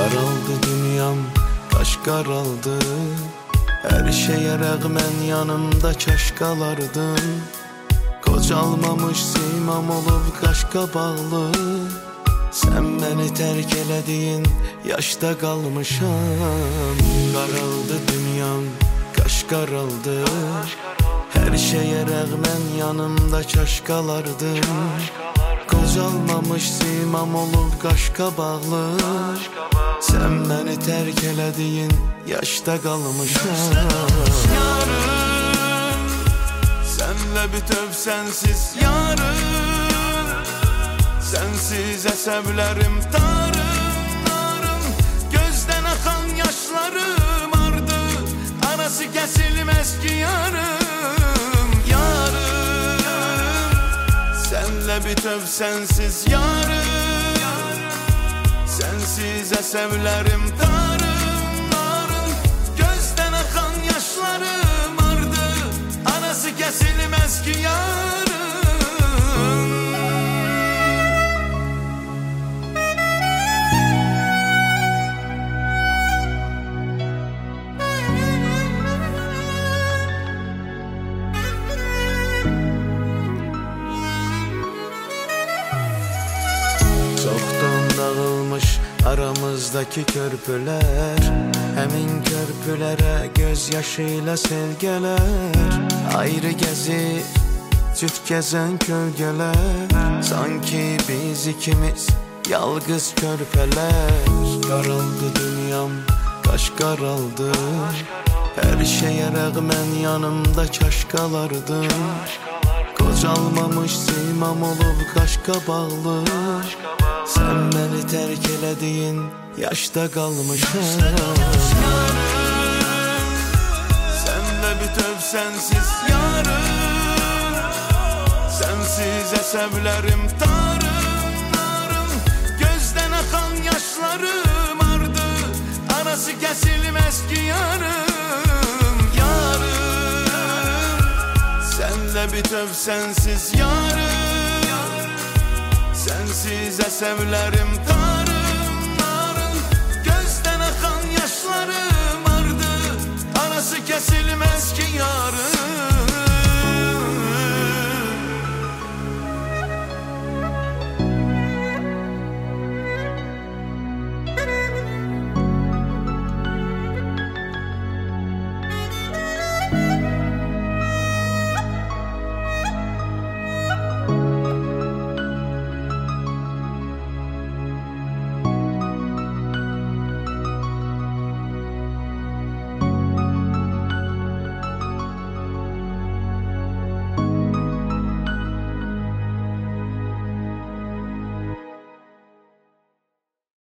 Qaraldı dünyam, qaş qaraldı. Hər şeyə rəğmən yanımda kaş qalardın. Qocalmamış simam olub qaşqa bağlı. Sən məni tərk elədiyin yaşda qalmışam. Qaraldı dünyam, qaş qaraldı. Hər şeyə rəğmən yanımda kaş qalardın. Qocalmamış simam olub qaşqa bağlı. Sən məni tərk elədiyin yaşda qalmışam. Yarım, sənlə bütöv sənsiz yarım. Sənsiz əsəblərim tarım. Gözdən axan yaşlarım ardı. Arası kəsilməz ki yarım. Yarım, sənlə bütöv sənsiz yarım. Sensiz əsəblərim tarım. Gözdən axan yaşlarım ardı. Arası kəsilməz ki yarım. Çoxdan dağılmış aramızdaki körpülər. Həmin körpülərə göz yaşı ilə sevgələr. Ayrı gəzir cüt gəzən kölgələr. Sanki biz ikimiz yalqız körpələr. Qaraldı dünyam, qaş qaraldı. Hər şeyə rəğmən yanımda kaş qalardın. Qocalmamış simam olub qaşqa bağlı. Sən məni tərk elədiyin yaşda qalmışam. Yarım, sənlə bütöv sənsiz yarım. Sənsiz əsəblərim tarım. Gözdən axan yaşlarım ardı. Arası kəsilməz ki yarım. Yarım, sənlə bütöv sənsiz yarım. Sensiz əsəblərim tarım. Gözdən axan yaşlarım ardı. Arası kəsilməz ki yarım.